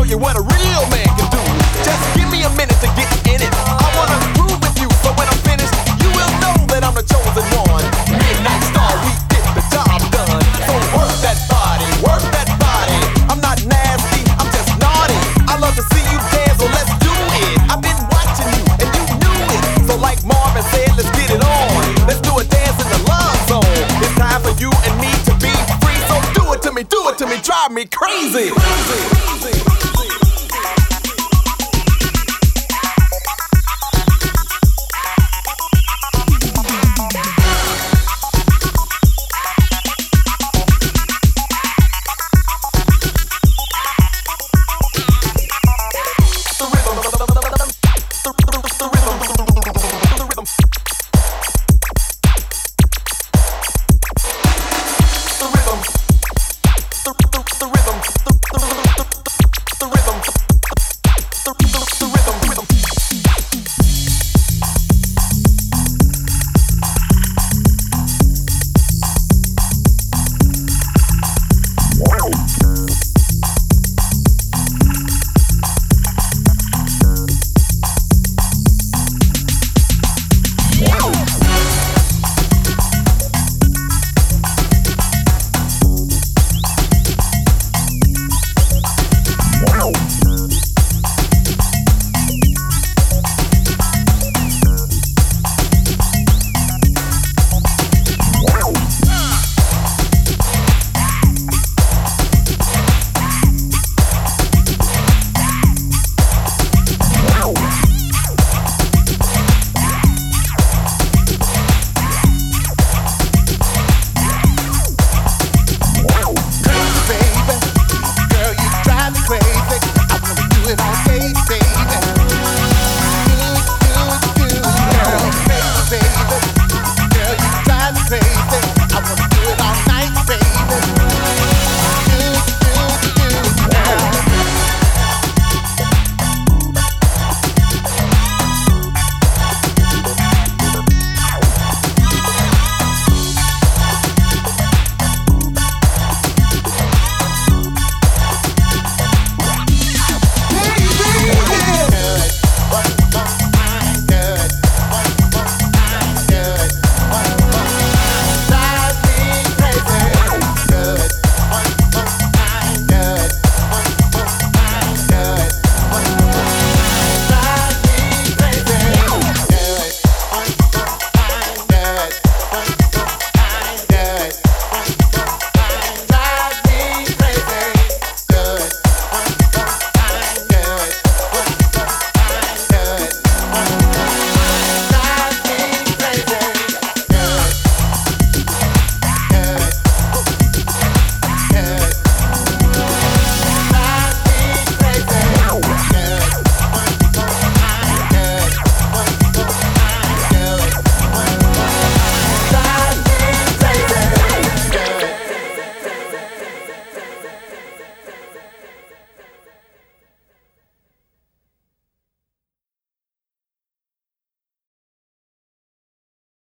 you what a real man can do. Just give me a minute to get in it. I wanna groove with you, so when I'm finished, you will know that I'm the chosen one. Midnight Star, we get the job done. So work that body, work that body. I'm not nasty, I'm just naughty. I love to see you dance, so let's do it. I've been watching you, and you knew it. So like Marvin said, let's get it on. Let's do a dance in the love zone. It's time for you and me to be free. So do it to me, drive me crazy.